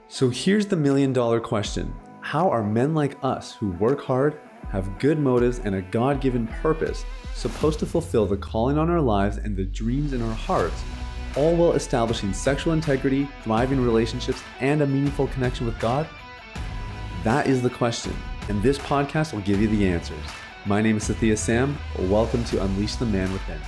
So here's the $1,000,000 question. How are men like us who work hard, have good motives, and a God-given purpose supposed to fulfill the calling on our lives and the dreams in our hearts, all while establishing sexual integrity, thriving relationships, and a meaningful connection with God? That is the question, and this podcast will give you the answers. My name is Sathya Sam. Welcome to Unleash the Man Within.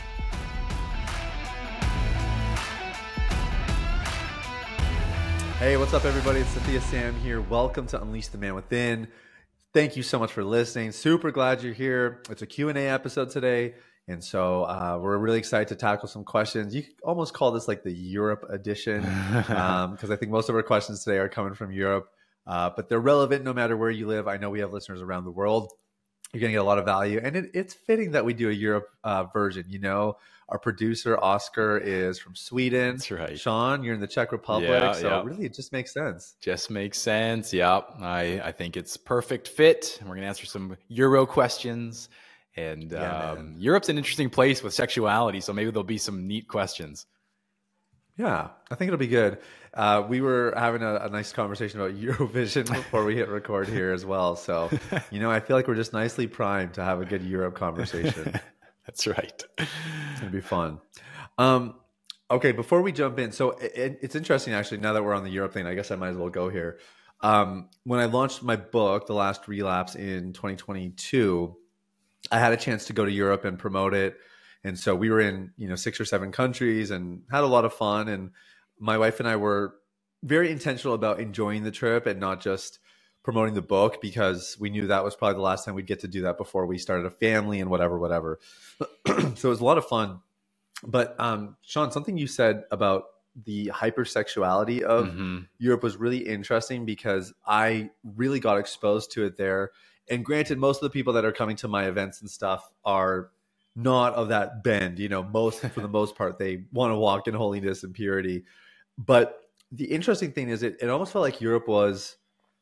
Hey, what's up, everybody? It's Sathya Sam here. Welcome to Unleash the Man Within. Thank you so much for listening. Super glad you're here. It's a Q&A episode today, and so we're really excited to tackle some questions. You could almost call this like the Europe edition because I think most of our questions today are coming from Europe, but they're relevant no matter where you live. I know we have listeners around the world. You're going to get a lot of value, and it's fitting that we do a Europe version. You know, our producer, Oscar, is from Sweden. That's right. Sean, you're in the Czech Republic. Really, it just makes sense. Just makes sense. Yeah. I think it's perfect fit. We're going to answer some Euro questions. And Europe's an interesting place with sexuality, so maybe there'll be some neat questions. Yeah, I think it'll be good. We were having a nice conversation about Eurovision before we hit record here as well. So, I feel like we're just nicely primed to have a good Europe conversation. That's right. It's going to be fun. Okay, before we jump in, so it's interesting, actually, now that we're on the Europe thing, I guess I might as well go here. When I launched my book, The Last Relapse, in 2022, I had a chance to go to Europe and promote it. And so we were in, 6 or 7 countries and had a lot of fun. And my wife and I were very intentional about enjoying the trip and not just promoting the book, because we knew that was probably the last time we'd get to do that before we started a family and whatever. So it was a lot of fun. But Sean, something you said about the hypersexuality of Europe was really interesting, because I really got exposed to it there. And granted, most of the people that are coming to my events and stuff are not of that bend, for the most part, they want to walk in holiness and purity. But the interesting thing is it almost felt like Europe was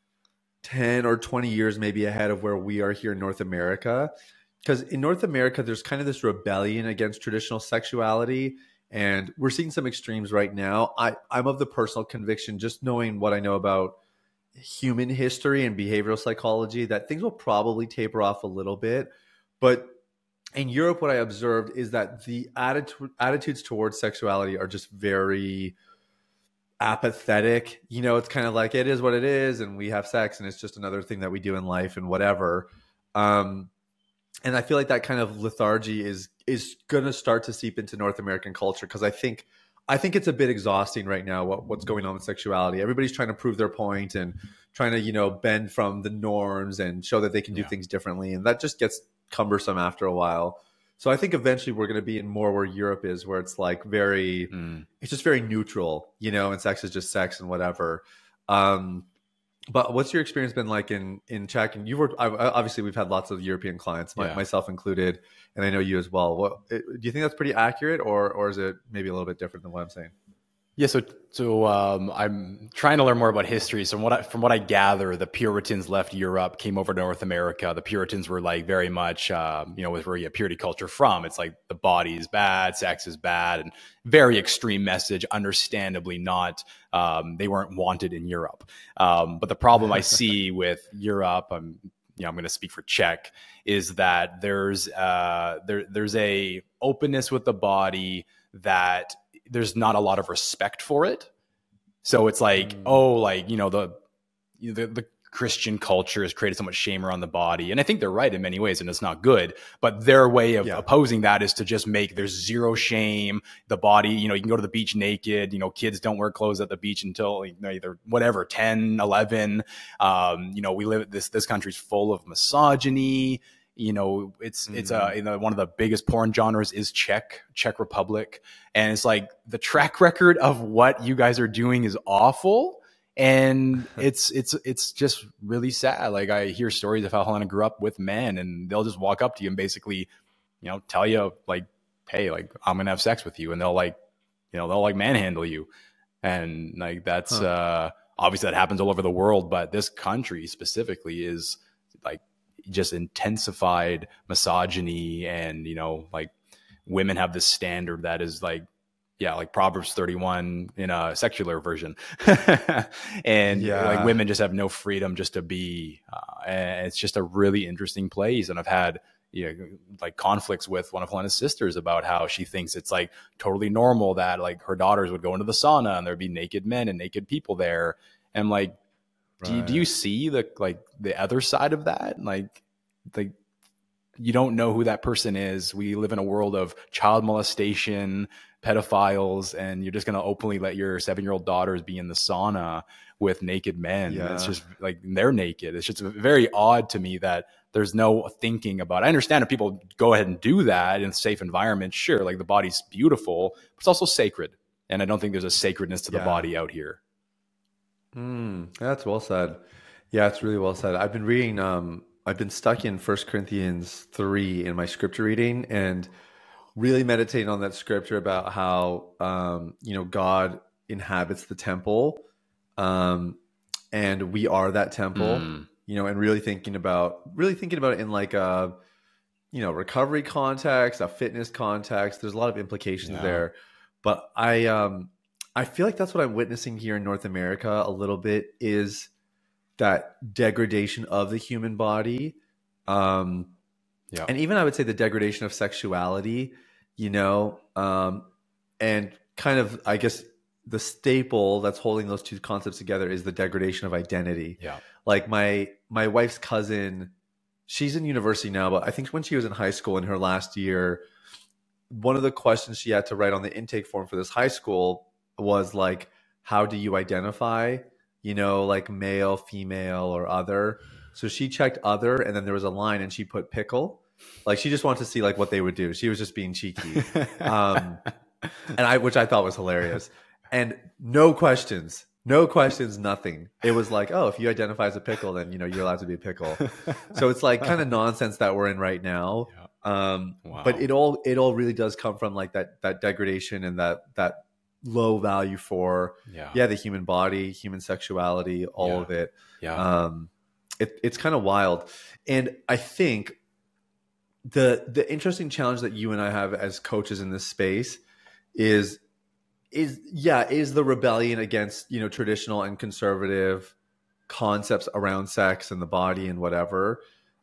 10 or 20 years maybe ahead of where we are here in North America. Because in North America, there's kind of this rebellion against traditional sexuality. And we're seeing some extremes right now. I'm of the personal conviction, just knowing what I know about human history and behavioral psychology, that things will probably taper off a little bit. But in Europe, what I observed is that the attitudes towards sexuality are just very apathetic. It's kind of like, it is what it is, and we have sex, and it's just another thing that we do in life and whatever. And I feel like that kind of lethargy is going to start to seep into North American culture, because I think it's a bit exhausting right now what's going on with sexuality. Everybody's trying to prove their point and trying to bend from the norms and show that they can do things differently, and that just gets cumbersome after a while. So I think eventually we're going to be in more where Europe is, where it's like it's just very neutral, and sex is just sex and whatever. But what's your experience been like in Czech? And obviously we've had lots of European clients, myself included, and I know you as well. Do you think that's pretty accurate, or is it maybe a little bit different than what I'm saying? Yeah, so I'm trying to learn more about history. So from what I gather, the Puritans left Europe, came over to North America. The Puritans were like very much, was where you get purity culture from. It's like the body is bad, sex is bad, and very extreme message. Understandably not. They weren't wanted in Europe. But the problem I see with Europe, I'm going to speak for Czech, is that there's a openness with the body that there's not a lot of respect for it. So it's like, the Christian culture has created so much shame around the body. And I think they're right in many ways, and it's not good. But their way of opposing that is to just make there's zero shame. The body, you can go to the beach naked. Kids don't wear clothes at the beach until either 10, 11. We live this country's full of misogyny. It's one of the biggest porn genres is Czech Republic. And it's like the track record of what you guys are doing is awful. And it's just really sad. Like, I hear stories of how Helena grew up with men, and they'll just walk up to you and basically, tell you like, hey, like, I'm going to have sex with you. And they'll manhandle you. And like, that's, obviously that happens all over the world, but this country specifically is like, just intensified misogyny, and like women have this standard that is like Yeah, like Proverbs 31 in a secular version. And like women just have no freedom just to be. And it's just a really interesting place. And I've had, like conflicts with one of Helena's sisters about how she thinks it's like totally normal that like her daughters would go into the sauna and there'd be naked men and naked people there. And I'm like, do you see the other side of that? Like you don't know who that person is. We live in a world of child molestation, pedophiles, and you're just going to openly let your 7-year-old daughters be in the sauna with naked men. Yeah. It's just like they're naked. It's just very odd to me that there's no thinking about it. I understand if people go ahead and do that in a safe environment, sure, like the body's beautiful, but it's also sacred. And I don't think there's a sacredness to the body out here. That's well said. Yeah, it's really well said. I've been reading, I've been stuck in 1 Corinthians 3 in my scripture reading and really meditating on that scripture about how, God inhabits the temple, and we are that temple, and really thinking about it in like a, recovery context, a fitness context. There's a lot of implications there, but I feel like that's what I'm witnessing here in North America a little bit is that degradation of the human body. And even I would say the degradation of sexuality, and kind of, I guess the staple that's holding those two concepts together is the degradation of identity. Yeah. Like my wife's cousin, she's in university now, but I think when she was in high school in her last year, one of the questions she had to write on the intake form for this high school was like, how do you identify, like male, female, or other? So she checked other, and then there was a line and she put pickle. Like she just wanted to see like what they would do. She was just being cheeky. Which I thought was hilarious. And no questions, nothing. It was like, oh, if you identify as a pickle, then, you're allowed to be a pickle. So it's like kind of nonsense that we're in right now. Wow. But it all really does come from like that degradation and that low value for the human body, human sexuality, all of it. It's kind of wild. And I think the interesting challenge that you and I have as coaches in this space is the rebellion against traditional and conservative concepts around sex and the body and whatever,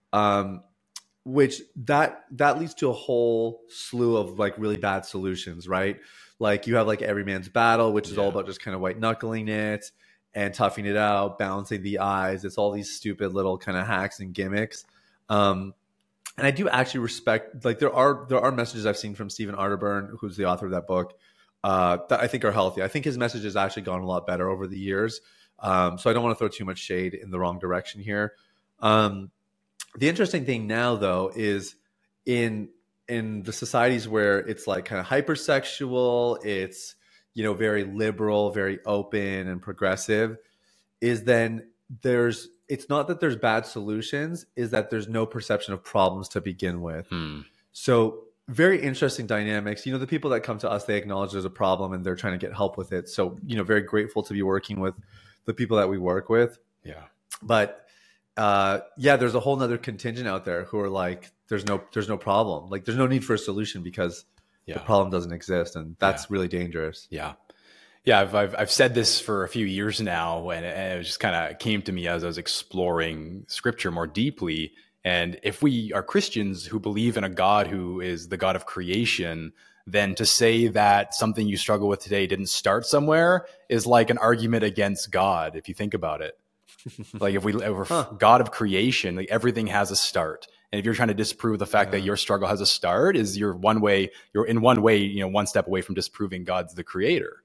which that leads to a whole slew of like really bad solutions, right? Like you have like Every Man's Battle, which is all about just kind of white knuckling it and toughing it out, balancing the eyes. It's all these stupid little kind of hacks and gimmicks. And I do actually respect, like there are messages I've seen from Stephen Arterburn, who's the author of that book, that I think are healthy. I think his message has actually gone a lot better over the years. So I don't want to throw too much shade in the wrong direction here. The interesting thing now though is in the societies where it's like kind of hypersexual, it's, very liberal, very open and progressive, is then it's not that there's bad solutions, is that there's no perception of problems to begin with. So very interesting dynamics. The people that come to us, they acknowledge there's a problem and they're trying to get help with it. So, very grateful to be working with the people that we work with. Yeah. But there's a whole nother contingent out there who are like, there's no problem. Like there's no need for a solution because the problem doesn't exist. And that's really dangerous. Yeah. Yeah. I've said this for a few years now, and it just kind of came to me as I was exploring scripture more deeply. And if we are Christians who believe in a God who is the God of creation, then to say that something you struggle with today didn't start somewhere is like an argument against God, if you think about it. Like if we're God of creation, like everything has a start. And if you're trying to disprove the fact that your struggle has a start, you're in one way, one step away from disproving God's the creator.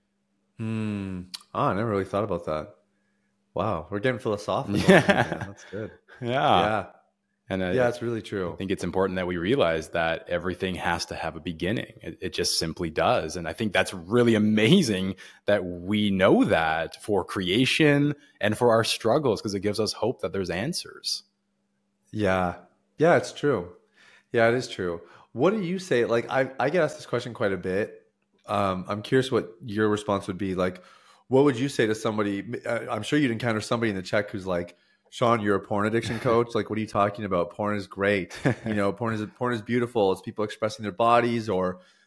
I never really thought about that. Wow. We're getting philosophical. That's good. Yeah. And it's really true. I think it's important that we realize that everything has to have a beginning. It just simply does. And I think that's really amazing that we know that for creation and for our struggles, because it gives us hope that there's answers. Yeah. Yeah, it's true. Yeah, it is true. What do you say? Like, I get asked this question quite a bit. I'm curious what your response would be. Like, what would you say to somebody? I'm sure you'd encounter somebody in the Czech who's like, Sean, you're a porn addiction coach. Like, what are you talking about? Porn is great. Porn is beautiful. It's people expressing their bodies or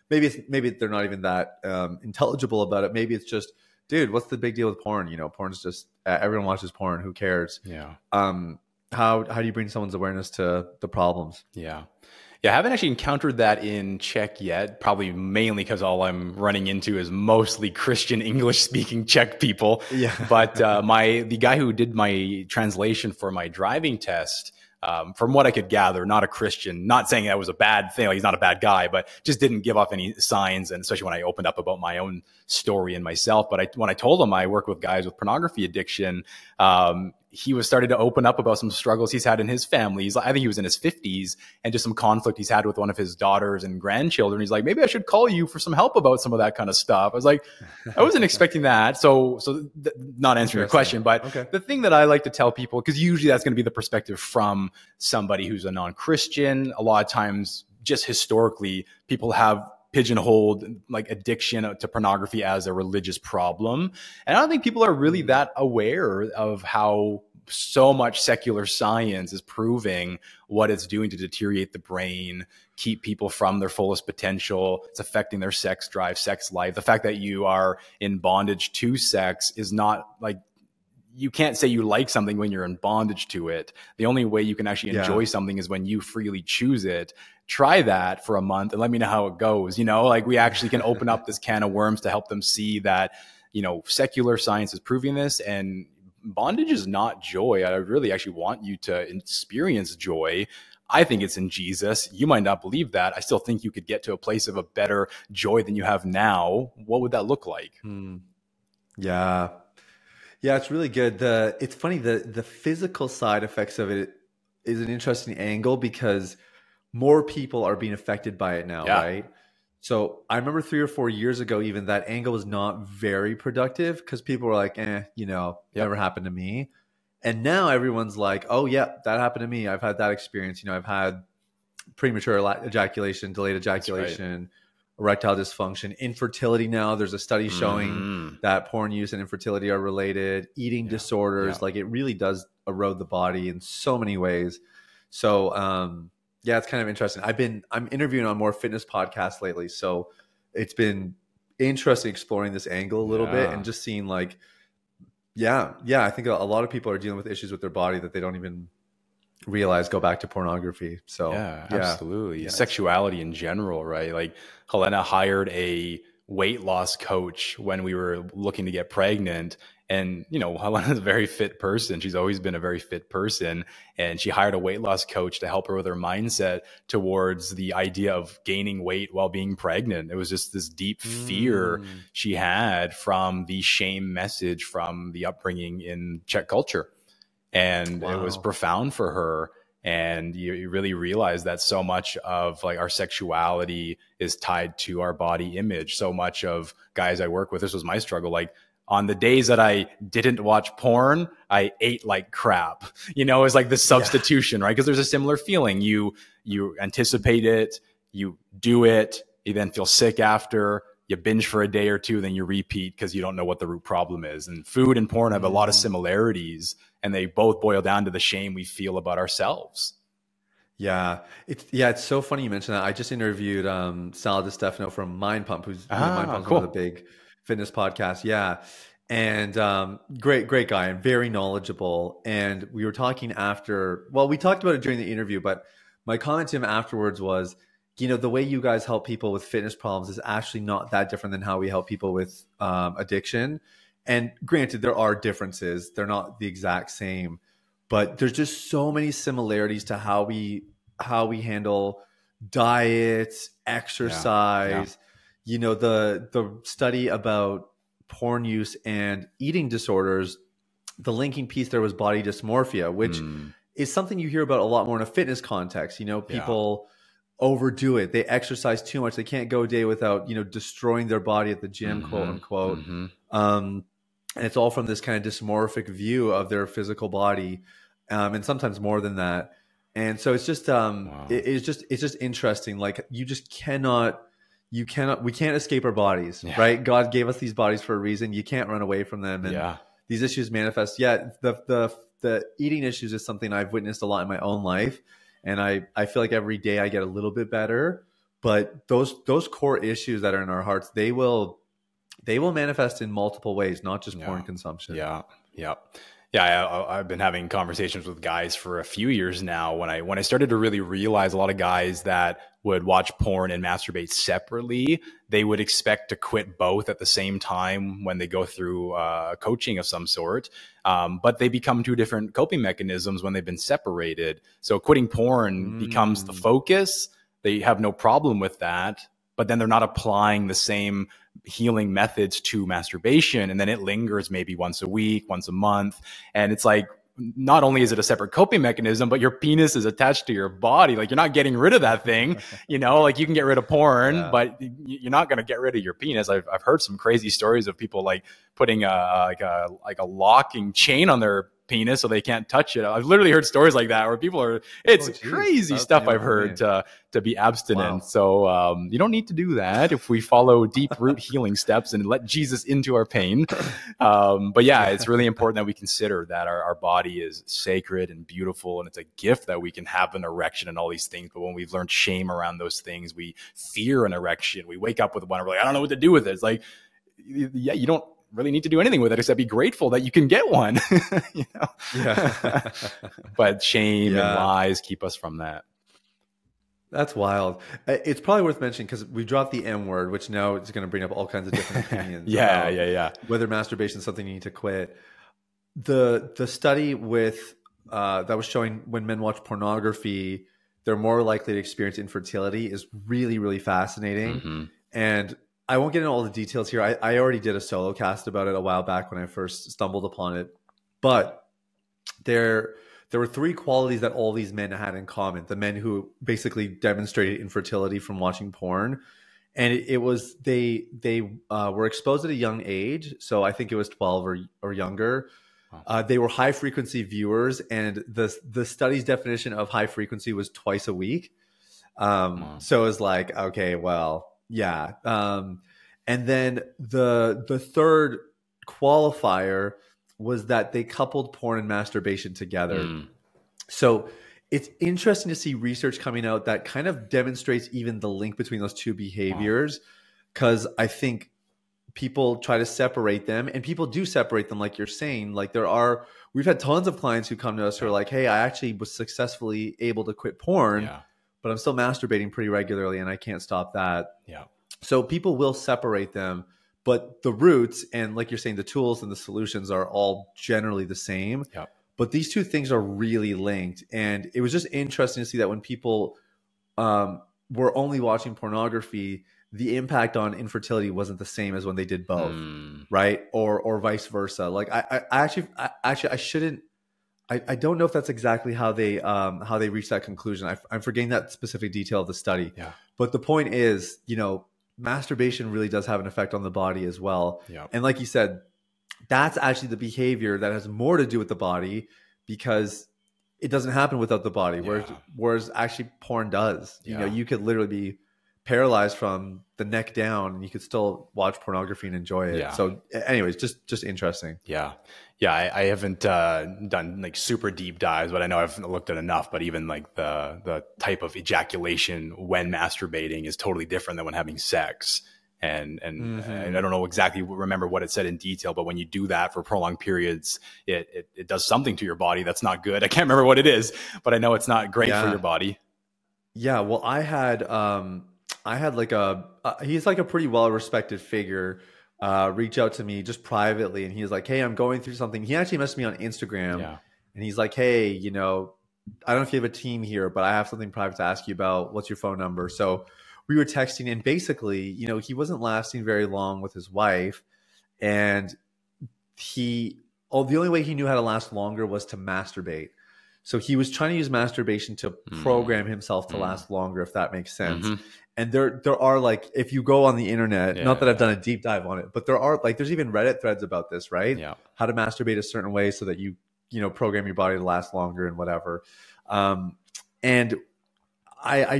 maybe they're not even that intelligible about it. Maybe it's just, dude, what's the big deal with porn? You know, porn's just everyone watches porn. Who cares? Yeah. How do you bring someone's awareness to the problems? Yeah. Yeah, I haven't actually encountered that in Czech yet, probably mainly because all I'm running into is mostly Christian English-speaking Czech people. Yeah. But the guy who did my translation for my driving test, from what I could gather, not a Christian, not saying that was a bad thing, like he's not a bad guy, but just didn't give off any signs, and especially when I opened up about my own story and myself. But when I told him I work with guys with pornography addiction, he was starting to open up about some struggles he's had in his family. I think he was in his 50s, and just some conflict he's had with one of his daughters and grandchildren. He's like, maybe I should call you for some help about some of that kind of stuff. I was like, I wasn't expecting that. So not answering your question, but okay. The thing that I like to tell people, because usually that's going to be the perspective from somebody who's a non-Christian. A lot of times, just historically, people have pigeonholed like addiction to pornography as a religious problem. And I don't think people are really that aware of how so much secular science is proving what it's doing to deteriorate the brain, keep people from their fullest potential. It's affecting their sex drive, sex life. The fact that you are in bondage to sex is not like, you can't say you like something when you're in bondage to it. The only way you can actually enjoy something is when you freely choose it. Try that for a month and let me know how it goes. You know, like we actually can open up this can of worms to help them see that, you know, secular science is proving this, and bondage is not joy. I really actually want you to experience joy. I think it's in Jesus. You might not believe that. I still think you could get to a place of a better joy than you have now. What would that look like? Yeah. Yeah, it's really good. It's funny, the physical side effects of it is an interesting angle because more people are being affected by it now, right? So I remember 3 or 4 years ago, even that angle was not very productive because people were like, never happened to me. And now everyone's like, oh yeah, that happened to me. I've had that experience. You know, I've had premature ejaculation, delayed ejaculation, erectile dysfunction, infertility. Now there's a study showing that porn use and infertility are related, eating disorders. Like it really does erode the body in so many ways. So, it's kind of interesting. I'm interviewing on more fitness podcasts lately. So it's been interesting exploring this angle a little bit and just seeing like, I think a lot of people are dealing with issues with their body that they don't even realize go back to pornography. So absolutely. Yeah. Sexuality in general, right? Like Helena hired a weight loss coach when we were looking to get pregnant. And, you know, Helena's a very fit person. She's always been a very fit person. And she hired a weight loss coach to help her with her mindset towards the idea of gaining weight while being pregnant. It was just this deep fear she had from the shame message from the upbringing in Czech culture. And it was profound for her. And you really realize that so much of like our sexuality is tied to our body image. So much of guys I work with, this was my struggle. Like on the days that I didn't watch porn, I ate like crap. You know, it's like the substitution, right? Because there's a similar feeling. You anticipate it, you do it, you then feel sick after. You binge for a day or two, then you repeat because you don't know what the root problem is. And food and porn have a lot of similarities, and they both boil down to the shame we feel about ourselves. Yeah. It's so funny you mentioned that. I just interviewed Sal DiStefano from Mind Pump, who's Mind Pump's one of the big fitness podcasts. Yeah. And great guy and very knowledgeable. And we were talking we talked about it during the interview, but my comment to him afterwards was, you know, the way you guys help people with fitness problems is actually not that different than how we help people with addiction. And granted, there are differences. They're not the exact same, but there's just so many similarities to how we handle diet, exercise. You know, the study about porn use and eating disorders, the linking piece there was body dysmorphia, which is something you hear about a lot more in a fitness context. You know, people overdo it. They exercise too much. They can't go a day without, you know, destroying their body at the gym, quote unquote. And it's all from this kind of dysmorphic view of their physical body. And sometimes more than that. And so it's just, it's just interesting. Like we can't escape our bodies, right? God gave us these bodies for a reason. You can't run away from them. And these issues manifest. The eating issues is something I've witnessed a lot in my own life. And I feel like every day I get a little bit better, but those core issues that are in our hearts, they will manifest in multiple ways, not just porn consumption. Yeah. I've been having conversations with guys for a few years now. When I started to really realize a lot of guys that would watch porn and masturbate separately, they would expect to quit both at the same time when they go through coaching of some sort. But they become two different coping mechanisms when they've been separated. So quitting porn becomes the focus. They have no problem with that, but then they're not applying the same healing methods to masturbation. And then it lingers maybe once a week, once a month. And it's like, not only is it a separate coping mechanism, but your penis is attached to your body. Like, you're not getting rid of that thing, like you can get rid of porn, but you're not going to get rid of your penis. I've heard some crazy stories of people like putting a locking chain on their penis so they can't touch it. I've literally heard stories like that where people are, it's crazy stuff I've heard to be abstinent. Wow. So you don't need to do that if we follow deep root healing steps and let Jesus into our pain. But it's really important that we consider that our body is sacred and beautiful, and it's a gift that we can have an erection and all these things. But when we've learned shame around those things, we fear an erection. We wake up with one and we're like, I don't know what to do with it. It's like, you don't really need to do anything with it except be grateful that you can get one. But shame and lies keep us from that. That's wild. It's probably worth mentioning because we dropped the M word, which now is going to bring up all kinds of different opinions. Whether masturbation is something you need to quit. The study with that was showing when men watch pornography, they're more likely to experience infertility is really, really fascinating. And I won't get into all the details here. I already did a solo cast about it a while back when I first stumbled upon it. But there were three qualities that all these men had in common. The men who basically demonstrated infertility from watching porn. And it was they were exposed at a young age. So I think it was 12 or younger. They were high frequency viewers. And the study's definition of high frequency was twice a week. So it was like, okay, well, yeah. And then the third qualifier was that they coupled porn and masturbation together. So it's interesting to see research coming out that kind of demonstrates even the link between those two behaviors, because I think people try to separate them, and people do separate them, like you're saying. Like we've had tons of clients who come to us who are like, hey, I actually was successfully able to quit porn, but I'm still masturbating pretty regularly and I can't stop that. So people will separate them, but the roots and, like you're saying, the tools and the solutions are all generally the same. But these two things are really linked. And it was just interesting to see that when people were only watching pornography, the impact on infertility wasn't the same as when they did both, right? Or vice versa. Like I shouldn't. I don't know if that's exactly how they reached that conclusion. I'm forgetting that specific detail of the study. But the point is, masturbation really does have an effect on the body as well. And like you said, that's actually the behavior that has more to do with the body, because it doesn't happen without the body. Whereas actually porn does. You could literally be paralyzed from the neck down and you could still watch pornography and enjoy it. So anyways, just interesting. I haven't done like super deep dives, but I know I've looked at enough. But even like the type of ejaculation when masturbating is totally different than when having sex. And I don't know remember what it said in detail, but when you do that for prolonged periods, it does something to your body that's not good. I can't remember what it is, but I know it's not great for your body. Well, I had like he's like a pretty well-respected figure reach out to me just privately, and he's like, hey, I'm going through something. He actually messaged me on Instagram, and he's like, hey, I don't know if you have a team here, but I have something private to ask you about. What's your phone number? So we were texting, and basically, he wasn't lasting very long with his wife, and the only way he knew how to last longer was to masturbate. So he was trying to use masturbation to program himself to last longer, if that makes sense. And there are, like, if you go on the internet, not that I've done a deep dive on it, but there are, like, there's even Reddit threads about this, right? How to masturbate a certain way so that you program your body to last longer and whatever. And I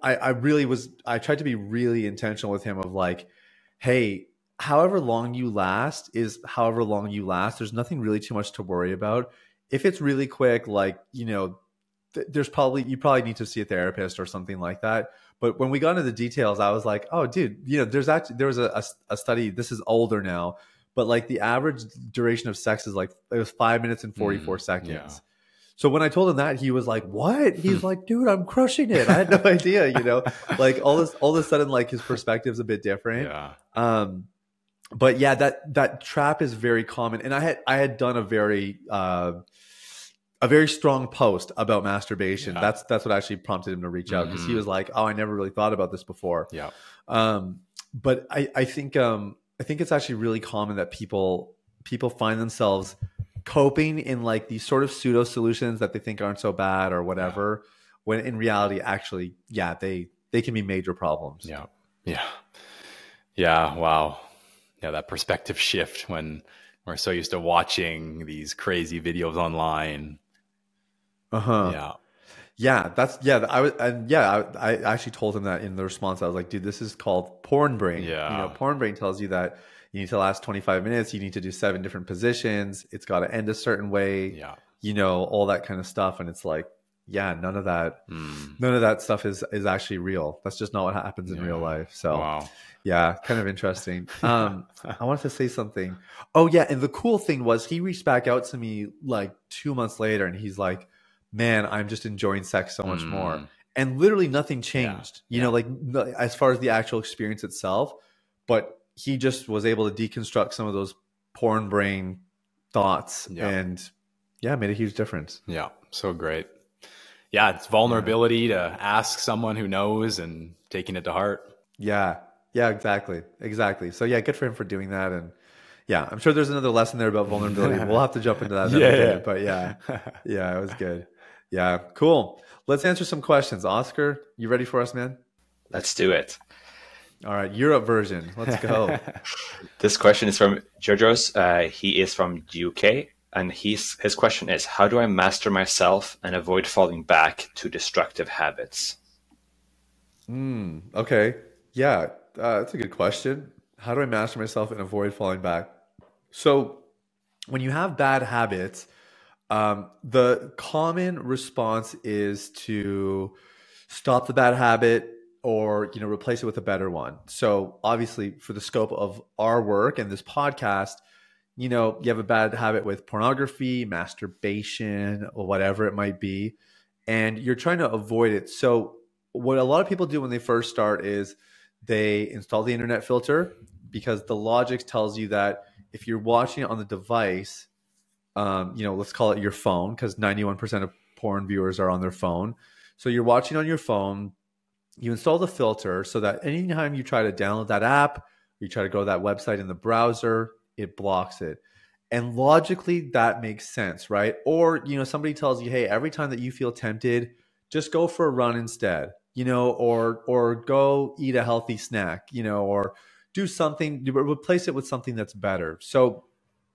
tried to be really intentional with him of like, hey, however long you last is however long you last. There's nothing really too much to worry about. If it's really quick, like, there's probably, you probably need to see a therapist or something like that. But when we got into the details, I was like, oh, dude, there was a study. This is older now, but like the average duration of sex is like, it was 5 minutes and 44 seconds. Yeah. So when I told him that, he was like, what? He's like, dude, I'm crushing it. I had no idea, like all of a sudden, like his perspective's a bit different. Yeah. But yeah, that trap is very common. And I had done a very strong post about masturbation. Yeah. That's what actually prompted him to reach out, because he was like, oh, I never really thought about this before. Yeah. But I think it's actually really common that people find themselves coping in like these sort of pseudo solutions that they think aren't so bad or whatever, when in reality, actually, they can be major problems. Yeah. Yeah. Yeah. Wow. Yeah. That perspective shift when we're so used to watching these crazy videos online. Yeah. I actually told him that in the response. I was like, dude, this is called porn brain. Yeah. Porn brain tells you that you need to last 25 minutes. You need to do 7 different positions. It's got to end a certain way. Yeah. All that kind of stuff. And it's like, none of that stuff is actually real. That's just not what happens in real life. So wow. Yeah, kind of interesting. I wanted to say something. Oh yeah. And the cool thing was he reached back out to me like 2 months later, and he's like, man, I'm just enjoying sex so much more. And literally nothing changed, like as far as the actual experience itself, but he just was able to deconstruct some of those porn brain thoughts and made a huge difference. Yeah. So great. Yeah. It's vulnerability to ask someone who knows and taking it to heart. Yeah. Yeah, exactly. So yeah, good for him for doing that. And yeah, I'm sure there's another lesson there about vulnerability. We'll have to jump into that. But it was good. Yeah, cool. Let's answer some questions. Oscar, you ready for us, man? Let's do it. All right, Europe version. Let's go. This question is from Georgios. He is from the UK, and his question is, how do I master myself and avoid falling back to destructive habits? Okay. Yeah, that's a good question. How do I master myself and avoid falling back? So when you have bad habits, the common response is to stop the bad habit or, replace it with a better one. So obviously for the scope of our work and this podcast, you have a bad habit with pornography, masturbation, or whatever it might be, and you're trying to avoid it. So what a lot of people do when they first start is they install the internet filter, because the logic tells you that if you're watching it on the device, let's call it your phone, because 91% of porn viewers are on their phone. So you're watching on your phone, you install the filter so that anytime you try to download that app, you try to go to that website in the browser, it blocks it. And logically that makes sense, right? Or, somebody tells you, hey, every time that you feel tempted, just go for a run instead, or go eat a healthy snack, or do something, replace it with something that's better. So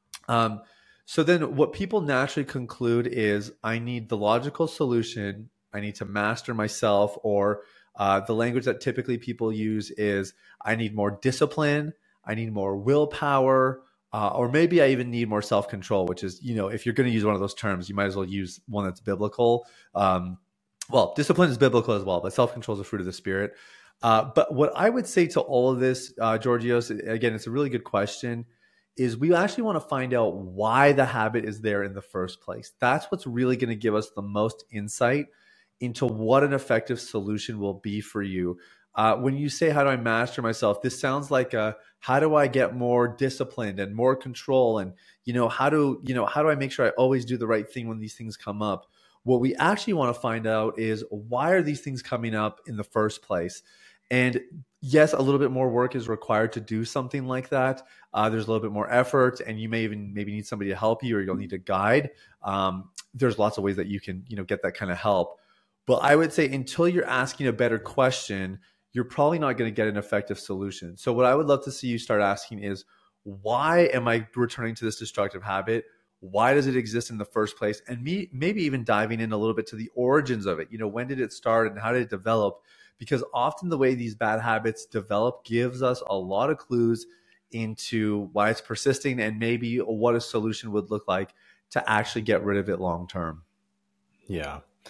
then what people naturally conclude is, I need the logical solution. I need to master myself, or the language that typically people use is, I need more discipline. I need more willpower, or maybe I even need more self-control, which is, if you're going to use one of those terms, you might as well use one that's biblical. Well, discipline is biblical as well, but self-control is a fruit of the spirit. But what I would say to all of this, Georgios, again, it's a really good question, is we actually want to find out why the habit is there in the first place. That's what's really going to give us the most insight into what an effective solution will be for you. When you say, how do I master myself? This sounds like how do I get more disciplined and more control? And, how do I make sure I always do the right thing when these things come up? What we actually want to find out is, why are these things coming up in the first place? And yes, a little bit more work is required to do something like that. There's a little bit more effort, and you may even maybe need somebody to help you, or you'll need a guide. There's lots of ways that you can, get that kind of help. But I would say until you're asking a better question, you're probably not going to get an effective solution. So what I would love to see you start asking is, why am I returning to this destructive habit? Why does it exist in the first place? And maybe even diving in a little bit to the origins of it. When did it start and how did it develop? Because often the way these bad habits develop gives us a lot of clues into why it's persisting, and maybe what a solution would look like to actually get rid of it long term. Yeah.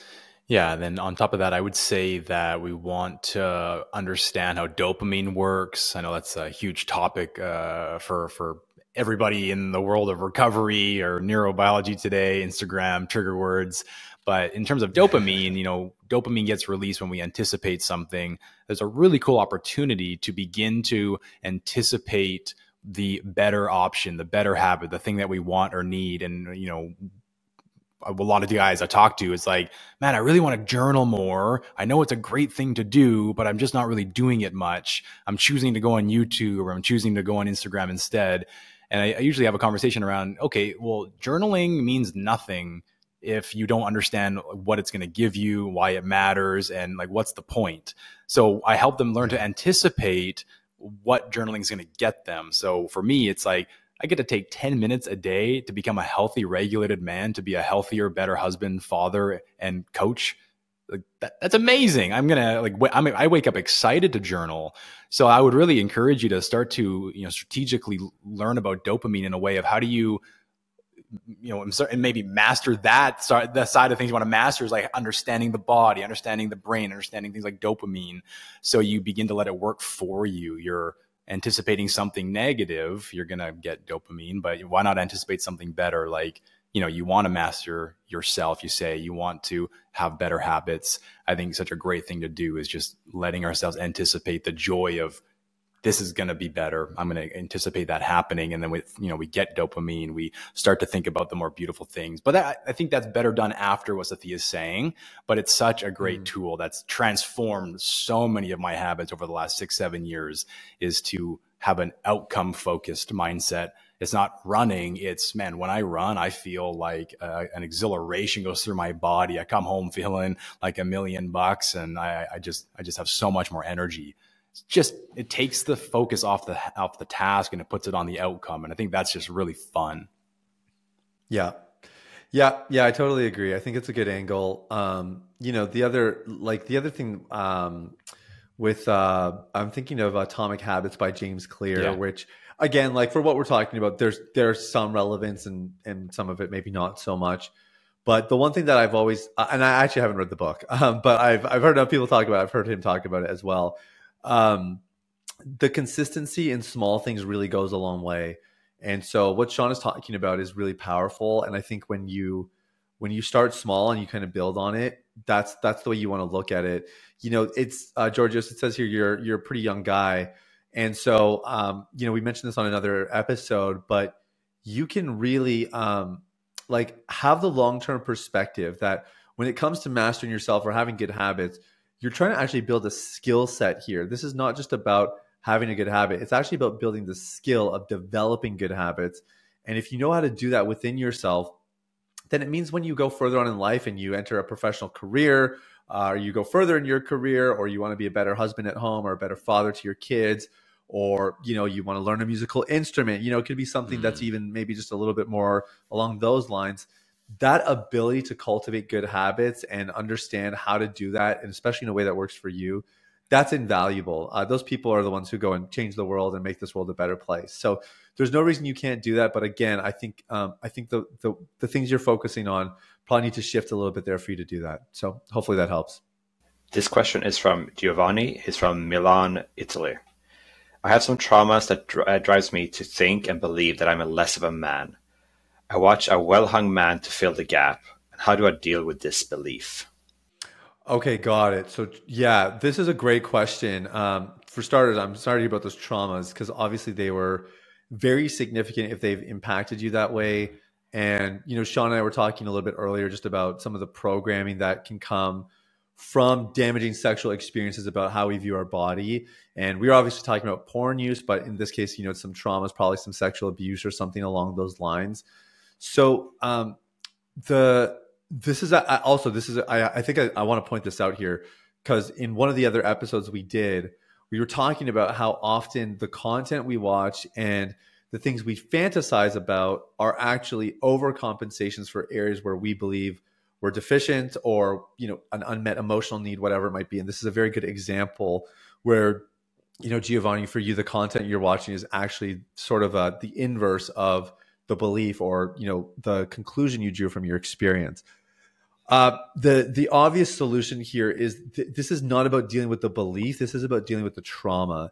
Yeah, and then on top of that, I would say that we want to understand how dopamine works. I know that's a huge topic for everybody in the world of recovery or neurobiology today, Instagram, trigger words. But in terms of dopamine, dopamine gets released when we anticipate something. There's a really cool opportunity to begin to anticipate the better option, the better habit, the thing that we want or need. And, a lot of the guys I talk to, it's like, man, I really want to journal more. I know it's a great thing to do, but I'm just not really doing it much. I'm choosing to go on YouTube or I'm choosing to go on Instagram instead. And I usually have a conversation around, okay, well, journaling means nothing if you don't understand what it's going to give you, why it matters, and like, what's the point? So I help them learn to anticipate what journaling is going to get them. So for me, it's like, I get to take 10 minutes a day to become a healthy, regulated man, to be a healthier, better husband, father, and coach. Like that's amazing. I wake up excited to journal. So I would really encourage you to start to, strategically learn about dopamine in a way of how do you, and maybe master that side of things you want to master is like understanding the body, understanding the brain, understanding things like dopamine. So you begin to let it work for you. You're anticipating something negative, you're going to get dopamine, but why not anticipate something better? Like, you want to master yourself. You say you want to have better habits. I think such a great thing to do is just letting ourselves anticipate the joy of this is going to be better. I'm going to anticipate that happening. And then we get dopamine, we start to think about the more beautiful things. But I think that's better done after what Sathya is saying, but it's such a great tool that's transformed so many of my habits over the last 6-7 years is to have an outcome focused mindset. It's not running. It's, man, when I run, I feel like an exhilaration goes through my body. I come home feeling like $1,000,000 and I just have so much more energy. It takes the focus off the task and it puts it on the outcome. And I think that's just really fun. Yeah. I totally agree. I think it's a good angle. The other thing, with, I'm thinking of Atomic Habits by James Clear, which again, like for what we're talking about, there's some relevance and some of it maybe not so much. But the one thing that I've always, and I actually haven't read the book, but I've heard other people talk about it. I've heard him talk about it as well. The consistency in small things really goes a long way. And so what Sean is talking about is really powerful. And I think when you start small and you kind of build on it, that's the way you want to look at it. It's Georgios, it says here you're a pretty young guy. And so we mentioned this on another episode, but you can really have the long-term perspective that when it comes to mastering yourself or having good habits, you're trying to actually build a skill set here. This is not just about having a good habit. It's actually about building the skill of developing good habits. And if you know how to do that within yourself, then it means when you go further on in life and you enter a professional career, or you go further in your career, or you want to be a better husband at home or a better father to your kids, or, you want to learn a musical instrument, it could be something that's even maybe just a little bit more along those lines. That ability to cultivate good habits and understand how to do that, and especially in a way that works for you, that's invaluable. Those people are the ones who go and change the world and make this world a better place. So there's no reason you can't do that. But again, I think the things you're focusing on probably need to shift a little bit there for you to do that. So hopefully that helps. This question is from Giovanni. He's from Milan, Italy. I have some traumas that drives me to think and believe that I'm less of a man. I watch a well-hung man to fill the gap. And how do I deal with this belief? Okay, got it. So yeah, this is a great question. For starters, I'm sorry about those traumas because obviously they were very significant if they've impacted you that way. And, Sean and I were talking a little bit earlier just about some of the programming that can come from damaging sexual experiences about how we view our body. And we were obviously talking about porn use, but in this case, some traumas, probably some sexual abuse or something along those lines. So I think I want to point this out here because in one of the other episodes we did, we were talking about how often the content we watch and the things we fantasize about are actually overcompensations for areas where we believe we're deficient or, an unmet emotional need, whatever it might be. And this is a very good example where, Giovanni, for you, the content you're watching is actually sort of the inverse of the belief or, the conclusion you drew from your experience. The obvious solution here is this is not about dealing with the belief. This is about dealing with the trauma.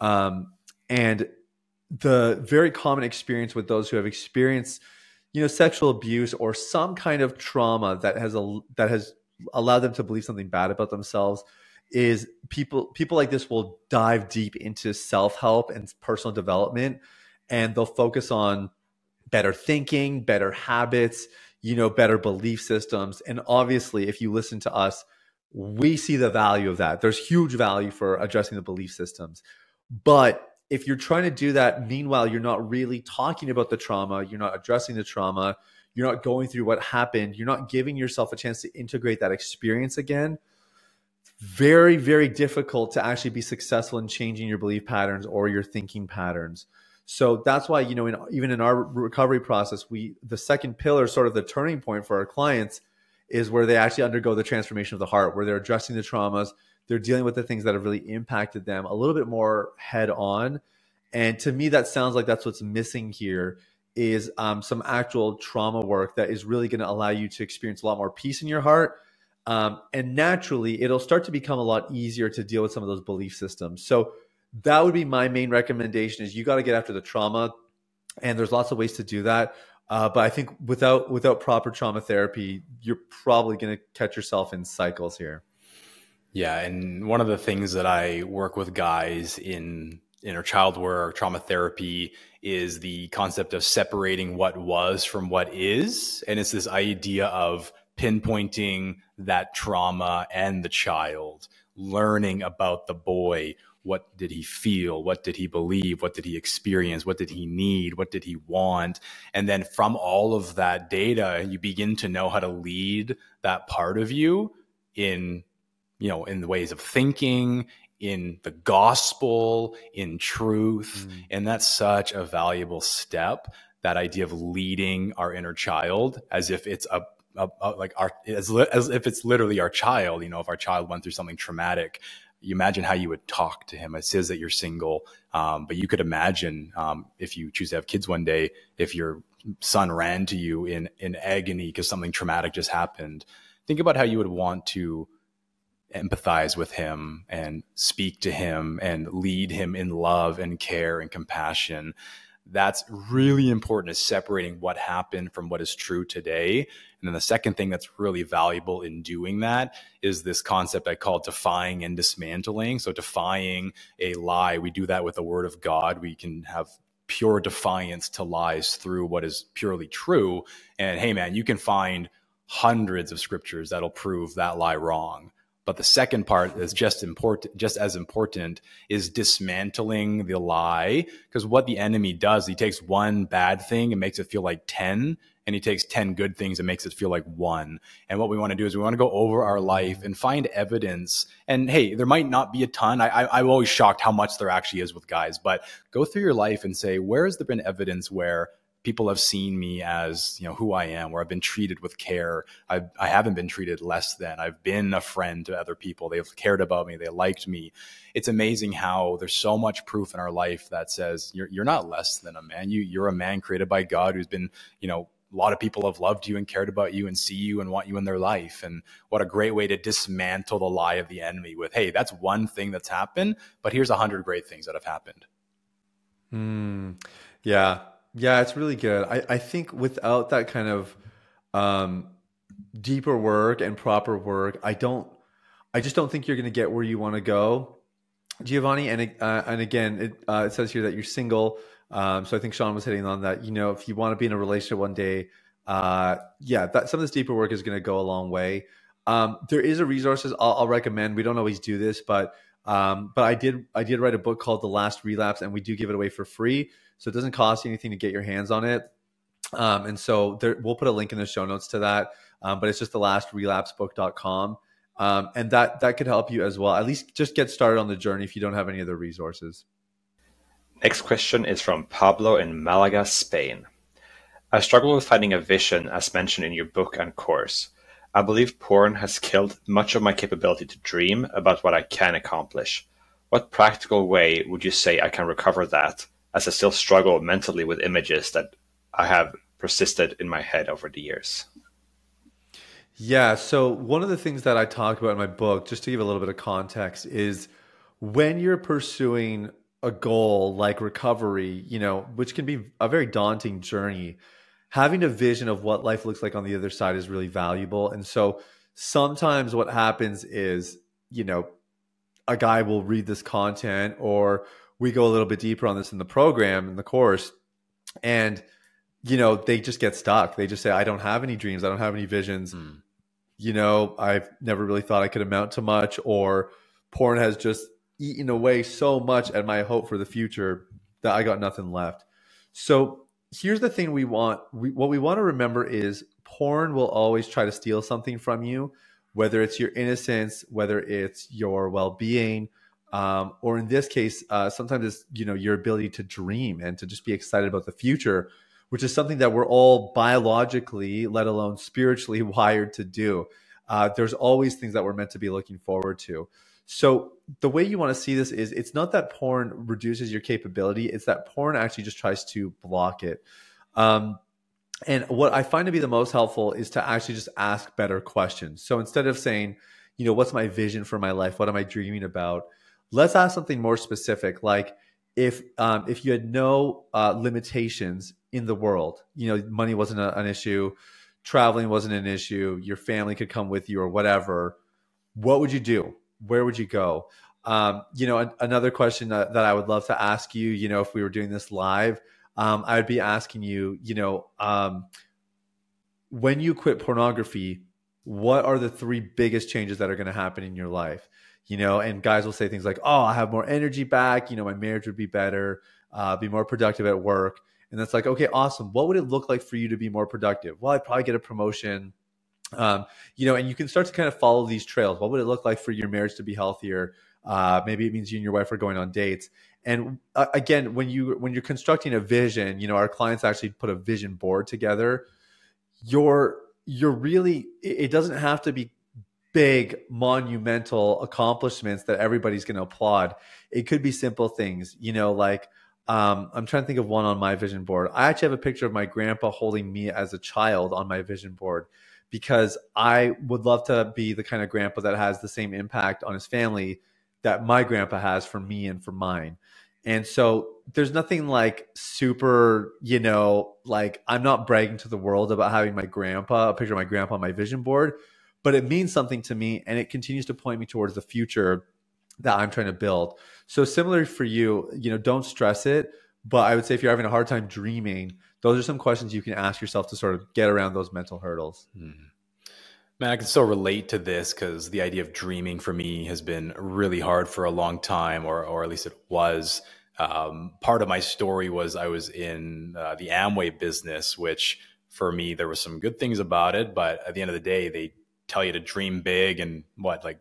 And the very common experience with those who have experienced, sexual abuse or some kind of trauma that has allowed them to believe something bad about themselves is people like this will dive deep into self-help and personal development, and they'll focus on better thinking, better habits, better belief systems. And obviously, if you listen to us, we see the value of that. There's huge value for addressing the belief systems. But if you're trying to do that, meanwhile, you're not really talking about the trauma, you're not addressing the trauma, you're not going through what happened, you're not giving yourself a chance to integrate that experience again, very, very difficult to actually be successful in changing your belief patterns or your thinking patterns. So that's why, even in our recovery process, the second pillar, sort of the turning point for our clients, is where they actually undergo the transformation of the heart, where they're addressing the traumas, they're dealing with the things that have really impacted them a little bit more head on. And to me, that sounds like that's what's missing here is some actual trauma work that is really going to allow you to experience a lot more peace in your heart. And naturally, it'll start to become a lot easier to deal with some of those belief systems. So that would be my main recommendation is you got to get after the trauma. And there's lots of ways to do that. But I think without proper trauma therapy, you're probably going to catch yourself in cycles here. Yeah. And one of the things that I work with guys in inner child work, trauma therapy, is the concept of separating what was from what is. And it's this idea of pinpointing that trauma and the child, learning about the boy. What did he feel? What did he believe? What did he experience? What did he need? What did he want? And then from all of that data, you begin to know how to lead that part of you in the ways of thinking, in the gospel, in truth. And that's such a valuable step, that idea of leading our inner child as if it's as if it's literally our child. If our child went through something traumatic, you imagine how you would talk to him. It says that you're single, but you could imagine if you choose to have kids one day, if your son ran to you in agony because something traumatic just happened, think about how you would want to empathize with him and speak to him and lead him in love and care and compassion. That's really important, is separating what happened from what is true today. And then the second thing that's really valuable in doing that is this concept I call defying and dismantling. So defying a lie, we do that with the word of God. We can have pure defiance to lies through what is purely true. And hey, man, you can find hundreds of scriptures that'll prove that lie wrong. But the second part is just as important, is dismantling the lie. Because what the enemy does, he takes one bad thing and makes it feel like 10, and he takes 10 good things and makes it feel like 1. And what we want to do is we want to go over our life and find evidence. And hey, there might not be a ton. I'm always shocked how much there actually is with guys. But go through your life and say, where has there been evidence where people have seen me as, who I am, where I've been treated with care. I haven't been treated less than. I've been a friend to other people. They've cared about me. They liked me. It's amazing how there's so much proof in our life that says you're not less than a man. You're a man created by God who's been, a lot of people have loved you and cared about you and see you and want you in their life. And what a great way to dismantle the lie of the enemy with, hey, that's one thing that's happened, but here's 100 great things that have happened. Yeah, it's really good. I think without that kind of deeper work and proper work, I just don't think you're going to get where you want to go, Giovanni. And again, it says here that you're single. So I think Sean was hitting on that. If you want to be in a relationship one day, some of this deeper work is going to go a long way. There is a resources I'll recommend. We don't always do this, but I did write a book called The Last Relapse, and we do give it away for free. So it doesn't cost you anything to get your hands on it. And so we'll put a link in the show notes to that. But it's just thelastrelapsebook.com. And that could help you as well. At least just get started on the journey if you don't have any other resources. Next question is from Pablo in Malaga, Spain. I struggle with finding a vision as mentioned in your book and course. I believe porn has killed much of my capability to dream about what I can accomplish. What practical way would you say I can recover that, as I still struggle mentally with images that I have persisted in my head over the years? Yeah. So one of the things that I talk about in my book, just to give a little bit of context, is when you're pursuing a goal like recovery, which can be a very daunting journey, having a vision of what life looks like on the other side is really valuable. And so sometimes what happens is, a guy will read this content, or we go a little bit deeper on this in the program, in the course, and they just get stuck. They just say, I don't have any dreams, I don't have any visions. I've never really thought I could amount to much, or porn has just eaten away so much at my hope for the future that I got nothing left. So here's the thing what we want to remember is porn will always try to steal something from you, whether it's your innocence, whether it's your well-being, or in this case, sometimes it's, your ability to dream and to just be excited about the future, which is something that we're all biologically, let alone spiritually, wired to do. There's always things that we're meant to be looking forward to. So the way you want to see this is, it's not that porn reduces your capability, it's that porn actually just tries to block it. And what I find to be the most helpful is to actually just ask better questions. So instead of saying, what's my vision for my life? What am I dreaming about? Let's ask something more specific. Like if you had no limitations in the world, money wasn't an issue, traveling wasn't an issue, your family could come with you or whatever, what would you do? Where would you go? Another question that I would love to ask you, if we were doing this live, I would be asking you, when you quit pornography, what are the 3 biggest changes that are going to happen in your life? And guys will say things like, oh, I have more energy back. My marriage would be better, be more productive at work. And that's like, okay, awesome. What would it look like for you to be more productive? Well, I'd probably get a promotion. And you can start to kind of follow these trails. What would it look like for your marriage to be healthier? Maybe it means you and your wife are going on dates. And again, when you're constructing a vision, our clients actually put a vision board together. You're really, it doesn't have to be big, monumental accomplishments that everybody's going to applaud. It could be simple things, like I'm trying to think of one on my vision board. I actually have a picture of my grandpa holding me as a child on my vision board, because I would love to be the kind of grandpa that has the same impact on his family that my grandpa has for me and for mine. And so there's nothing like super, like I'm not bragging to the world about having a picture of my grandpa on my vision board, but it means something to me, and it continues to point me towards the future that I'm trying to build. So similar for you, don't stress it. But I would say if you're having a hard time dreaming, those are some questions you can ask yourself to sort of get around those mental hurdles. Man, I can still relate to this, because the idea of dreaming for me has been really hard for a long time, or at least it was. Part of my story was I was in the Amway business, which for me, there were some good things about it. But at the end of the day, they tell you to dream big, and like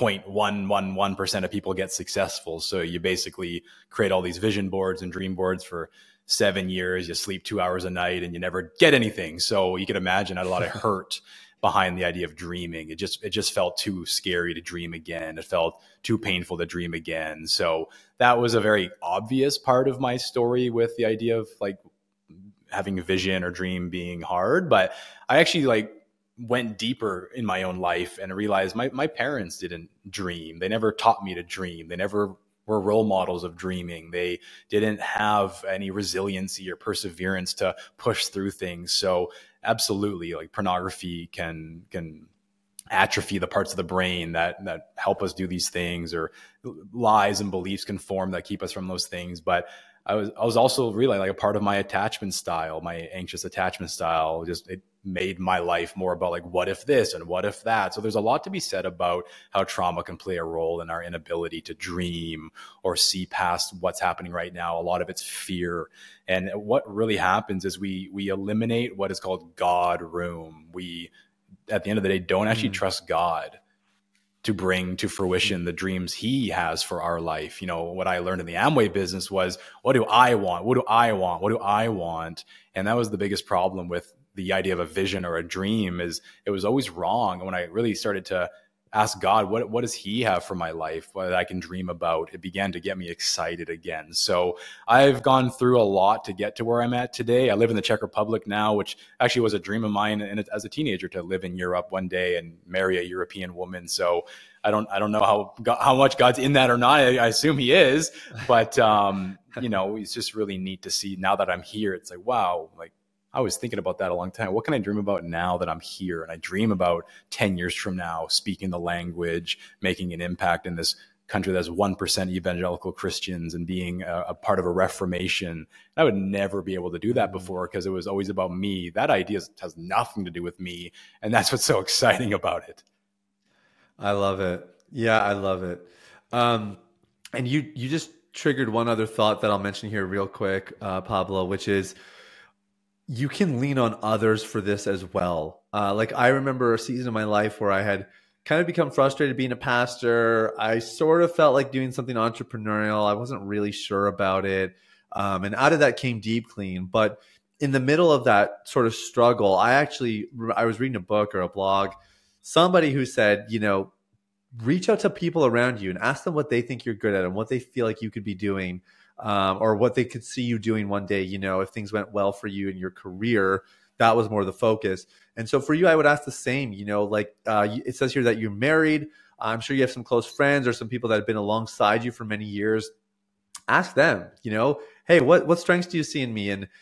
0.111% of people get successful. So you basically create all these vision boards and dream boards for 7 years. You sleep 2 hours a night and you never get anything. So you can imagine I had a lot of hurt behind the idea of dreaming. It just felt too scary to dream again. It felt too painful to dream again. So that was a very obvious part of my story, with the idea of like having a vision or dream being hard. But I actually went deeper in my own life and realized my parents didn't dream. They never taught me to dream. They never were role models of dreaming. They didn't have any resiliency or perseverance to push through things. So absolutely, like pornography can atrophy the parts of the brain that help us do these things, or lies and beliefs can form that keep us from those things. But I was also really like a part of my attachment style, my anxious attachment style. It made my life more about like, what if this and what if that? So there's a lot to be said about how trauma can play a role in our inability to dream or see past what's happening right now. A lot of it's fear. And what really happens is we eliminate what is called God room. We, at the end of the day, don't actually trust God to bring to fruition the dreams he has for our life. What I learned in the Amway business was, what do I want? What do I want? What do I want? And that was the biggest problem with the idea of a vision or a dream, is it was always wrong. And when I really started to asked God, what does he have for my life that I can dream about? It began to get me excited again. So I've gone through a lot to get to where I'm at today. I live in the Czech Republic now, which actually was a dream of mine and as a teenager to live in Europe one day and marry a European woman. So I don't know how much God's in that or not. I assume he is, but it's just really neat to see now that I'm here. It's like, wow, like I was thinking about that a long time. What can I dream about now that I'm here? And I dream about 10 years from now, speaking the language, making an impact in this country that's 1% evangelical Christians and being a part of a reformation. I would never be able to do that before because it was always about me. That idea has nothing to do with me. And that's what's so exciting about it. I love it. Yeah, I love it. And you just triggered one other thought that I'll mention here real quick, Pablo, which is you can lean on others for this as well. Like I remember a season of my life where I had kind of become frustrated being a pastor. I sort of felt like doing something entrepreneurial. I wasn't really sure about it. And out of that came Deep Clean. But in the middle of that sort of struggle, I was reading a book or a blog, somebody who said, reach out to people around you and ask them what they think you're good at and what they feel like you could be doing. Or what they could see you doing one day, if things went well for you in your career, that was more the focus. And so for you, I would ask the same, it says here that you're married. I'm sure you have some close friends or some people that have been alongside you for many years. Ask them, hey, what strengths do you see in me? And,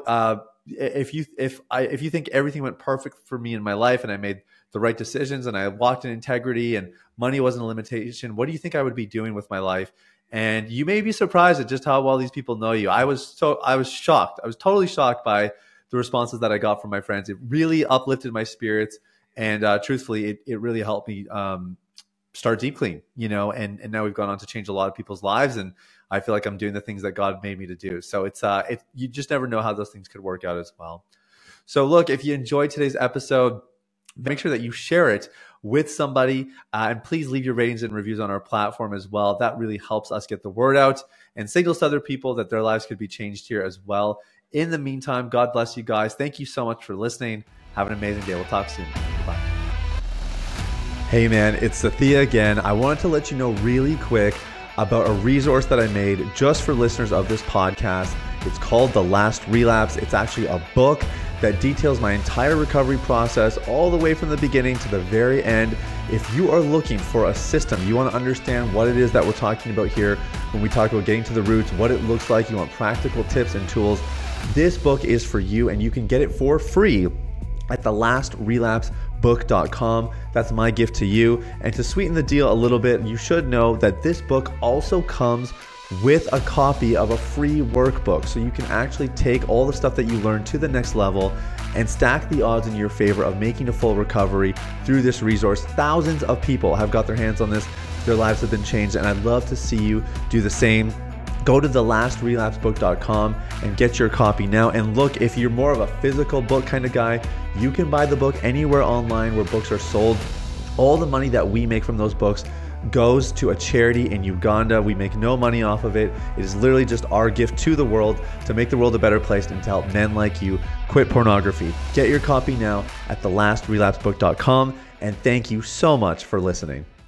if you think everything went perfect for me in my life and I made the right decisions and I walked in integrity and money wasn't a limitation, what do you think I would be doing with my life? And you may be surprised at just how well these people know you. I was shocked. I was totally shocked by the responses that I got from my friends. It really uplifted my spirits. And truthfully, it really helped me start Deep Clean, and now we've gone on to change a lot of people's lives. And I feel like I'm doing the things that God made me to do. So you just never know how those things could work out as well. So look, if you enjoyed today's episode, make sure that you share it with somebody, and please leave your ratings and reviews on our platform as well. That really helps us get the word out and signals to other people that their lives could be changed here as well. In the meantime, God bless you guys. Thank you so much for listening. Have an amazing day. We'll talk soon. Bye. Hey man, it's Sathia again. I wanted to let you know really quick about a resource that I made just for listeners of this podcast. It's called The Last Relapse. It's actually a book that details my entire recovery process all the way from the beginning to the very end. If you are looking for a system, you want to understand what it is that we're talking about here when we talk about getting to the roots, what it looks like, you want practical tips and tools, this book is for you, and you can get it for free at thelastrelapsebook.com. That's my gift to you. And to sweeten the deal a little bit, you should know that this book also comes with a copy of a free workbook. So you can actually take all the stuff that you learned to the next level and stack the odds in your favor of making a full recovery through this resource. Thousands of people have got their hands on this. Their lives have been changed, and I'd love to see you do the same. Go to thelastrelapsebook.com and get your copy now. And look, if you're more of a physical book kind of guy, you can buy the book anywhere online where books are sold. All the money that we make from those books goes to a charity in Uganda. We make no money off of it. It is literally just our gift to the world to make the world a better place and to help men like you quit pornography. Get your copy now at thelastrelapsebook.com, and thank you so much for listening.